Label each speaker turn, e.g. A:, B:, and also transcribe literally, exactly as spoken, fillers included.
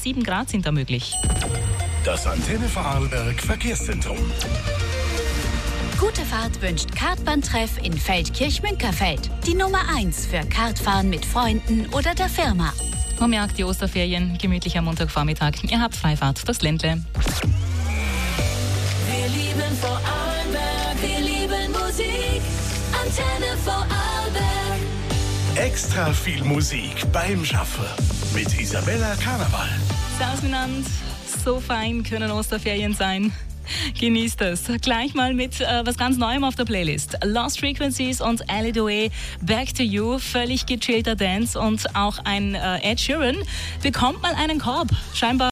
A: sieben Grad sind da möglich.
B: Das Antenne Vorarlberg Verkehrszentrum.
C: Gute Fahrt wünscht Kartbahntreff in Feldkirch-Münkerfeld. Die Nummer eins für Kartfahren mit Freunden oder der Firma.
A: Um jagt die Osterferien, gemütlich am Montagvormittag. Ihr habt Freifahrt, das Ländle.
D: Wir lieben Vorarlberg, wir lieben Musik. Antenne Vorarlberg.
B: Extra viel Musik beim Schaffen mit Isabella Karneval.
A: Servus miteinander, so fein können Osterferien sein. Genießt es. Gleich mal mit äh, was ganz Neuem auf der Playlist. Lost Frequencies und Ali Dewey, Back to You, völlig gechillter Dance und auch ein äh, Ed Sheeran bekommt mal einen Korb. Scheinbar